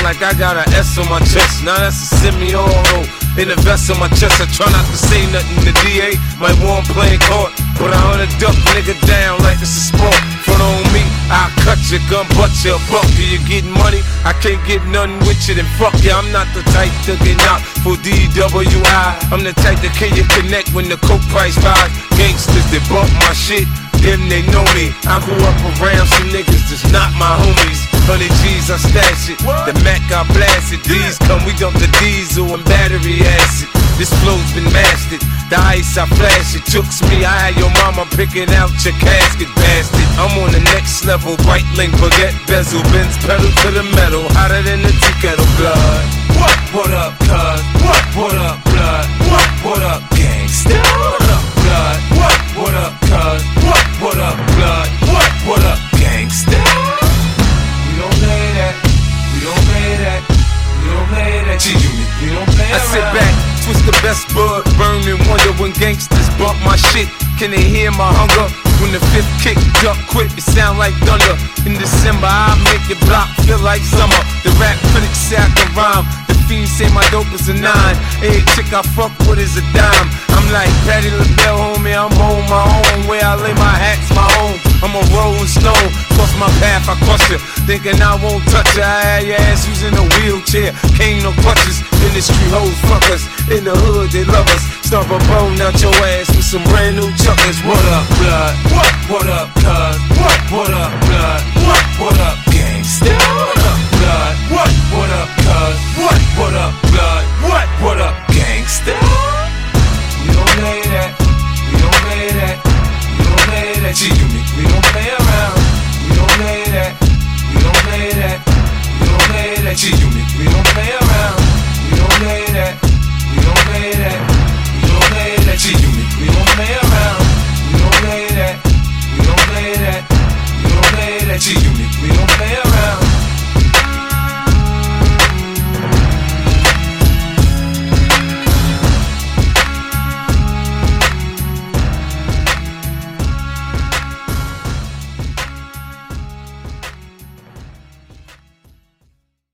like I got an S on my chest. Now that's a semi-auto. In the vest on my chest, I try not to say nothing. The DA might want playing court, but I wanna duck nigga down like it's a sport. Front on me, I'll cut your gun, butt your buck. You getting money? I can't get nothing with you, then fuck you. I'm not the type to get knocked for DWI. I'm the type that can you connect when the coke price rise. Gangsters that bump my shit, them they know me. I grew up around some niggas that's not my homies. 100 G's, I stash it. The Mac, I blast it. These come, we dump the diesel and battery acid. This flow's been mastered. The ice, I flash it. Chooks me, I had your mama picking out your casket, bastard. I'm on the next level. White link, baguette, bezel, Benz pedal to the metal. Hotter than the tea kettle, blood. What up, cuz? What up, blood? What up, gangsta? What up, blood? What up, cuz? What up, blood? What up, gangsta? We don't play that. We don't play that. We don't play that. G-Unit. We don't play that. I sit back, twist the best bud, burn and wonder when gangsters bump my shit. Can they hear my hunger? When the fifth kick, jump quick, it sound like thunder. In December, I make your block feel like summer. The rap critics say I can rhyme. The fiends say my dope is a 9. Every chick I fuck with is a dime. I'm like Patti LaBelle, homie, I'm on my own. Where I lay my hat's my own. I'm a rolling stone, cross my path, I crush you. Thinking I won't touch you, I had your ass using a wheelchair. Cane no crutches, industry hoes fuck us. In the hood, they love us. Stomp a bone out your ass with some brand new chuckers. What up, blood? What up, cuz? What up, blood? What up, gangsta? What up, blood? What up, cuz? What up, blood? What up, gangsta? We don't play that. We don't play that. We don't play that. G-Unit. We don't play around. We don't play that. We don't play that. We don't play that. G-Unit. We don't play around. We don't play that.